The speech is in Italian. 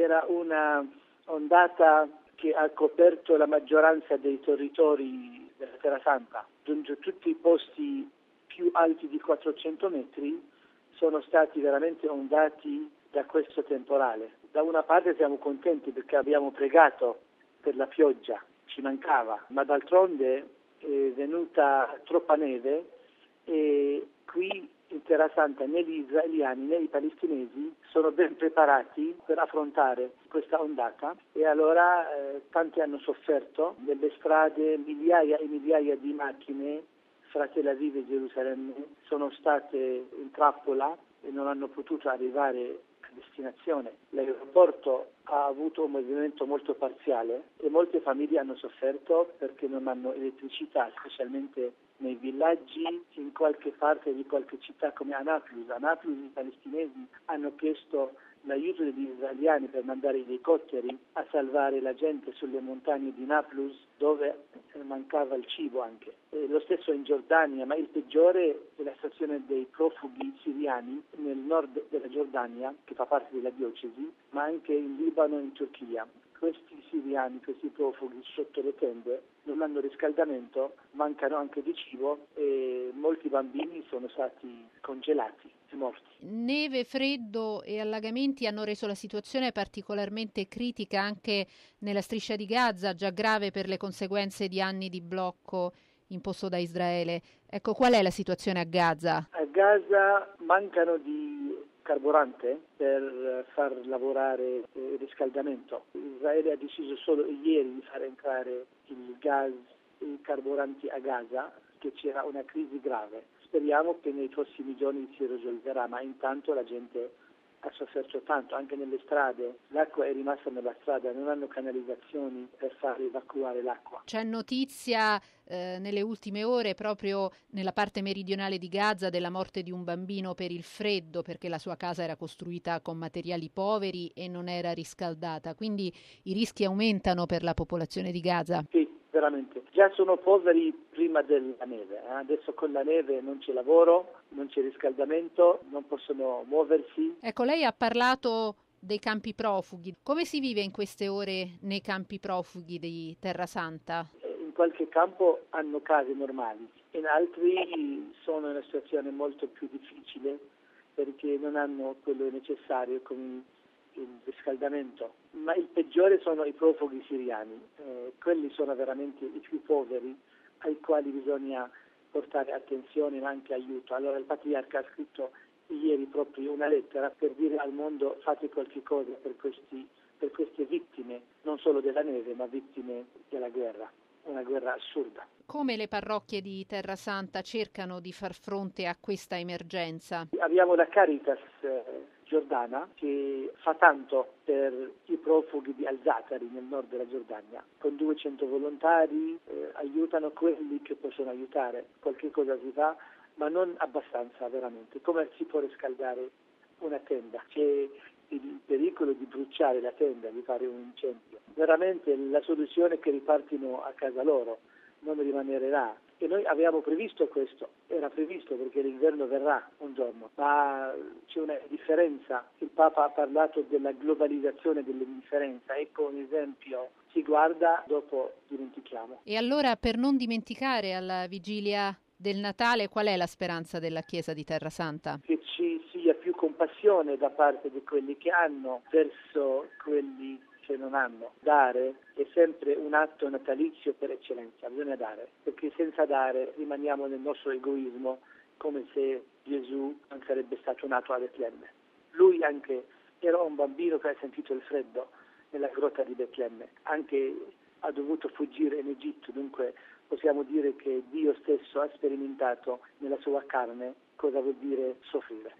Era una ondata che ha coperto la maggioranza dei territori della Terra Santa. Tutti i posti più alti di 400 metri sono stati veramente ondati da questo temporale. Da una parte siamo contenti perché abbiamo pregato per la pioggia, ci mancava, ma d'altronde è venuta troppa neve e qui in Terra Santa né gli israeliani né i palestinesi sono ben preparati per affrontare questa ondata e allora tanti hanno sofferto. Nelle strade migliaia e migliaia di macchine fra Tel Aviv e Gerusalemme sono state in trappola e non hanno potuto arrivare a destinazione. L'aeroporto ha avuto un movimento molto parziale e molte famiglie hanno sofferto perché non hanno elettricità, specialmente nei villaggi, in qualche parte di qualche città come a Nablus. A Nablus i palestinesi hanno chiesto l'aiuto degli israeliani per mandare i elicotteri a salvare la gente sulle montagne di Nablus dove mancava il cibo anche. E lo stesso in Giordania, ma il peggiore è la situazione dei profughi siriani nel nord della Giordania, che fa parte della diocesi, ma anche in Libano e in Turchia. Questi siriani, questi profughi sotto le tende non hanno riscaldamento, mancano anche di cibo e molti bambini sono stati congelati e morti. Neve, freddo e allagamenti hanno reso la situazione particolarmente critica anche nella striscia di Gaza, già grave per le conseguenze di anni di blocco imposto da Israele. Ecco, qual è la situazione a Gaza? A Gaza mancano di carburante per far lavorare il riscaldamento. Israele ha deciso solo ieri di far entrare il gas e i carburanti a Gaza, che c'era una crisi grave. Speriamo che nei prossimi giorni si risolverà, ma intanto la gente ha sofferto tanto, anche nelle strade. L'acqua è rimasta nella strada, non hanno canalizzazioni per far evacuare l'acqua. C'è notizia nelle ultime ore, proprio nella parte meridionale di Gaza, della morte di un bambino per il freddo, perché la sua casa era costruita con materiali poveri e non era riscaldata. Quindi i rischi aumentano per la popolazione di Gaza. Sì, veramente. Già sono poveri prima della neve. Adesso con la neve non c'è lavoro, non c'è riscaldamento, non possono muoversi. Ecco, lei ha parlato dei campi profughi. Come si vive in queste ore nei campi profughi di Terra Santa? In qualche campo hanno case normali, in altri sono in una situazione molto più difficile perché non hanno quello necessario come il riscaldamento. Ma il peggiore sono i profughi siriani, quelli sono veramente i più poveri ai quali bisogna portare attenzione ma anche aiuto. Allora il patriarca ha scritto ieri proprio una lettera per dire al mondo fate qualche cosa per queste vittime, non solo della neve ma vittime della guerra. Una guerra assurda. Come le parrocchie di Terra Santa cercano di far fronte a questa emergenza? Abbiamo la Caritas giordana che fa tanto per i profughi di Al-Zatari nel nord della Giordania. Con 200 volontari aiutano quelli che possono aiutare. Qualche cosa si fa, ma non abbastanza veramente. Come si può riscaldare una tenda? C'è il pericolo di bruciare la tenda, di fare un incendio. Veramente la soluzione è che ripartino a casa loro, non rimanere là. E noi avevamo previsto questo, era previsto perché l'inverno verrà un giorno, ma c'è una differenza. Il Papa ha parlato della globalizzazione dell'indifferenza, ecco un esempio. Si guarda, dopo dimentichiamo. E allora, per non dimenticare alla vigilia del Natale, qual è la speranza della Chiesa di Terra Santa? Che ci sia più compassione da parte di quelli che hanno verso quelli che non hanno. Dare è sempre un atto natalizio per eccellenza, bisogna dare, perché senza dare rimaniamo nel nostro egoismo come se Gesù non sarebbe stato nato a Betlemme. Lui anche era un bambino che ha sentito il freddo nella grotta di Betlemme, anche ha dovuto fuggire in Egitto, dunque possiamo dire che Dio stesso ha sperimentato nella sua carne cosa vuol dire soffrire.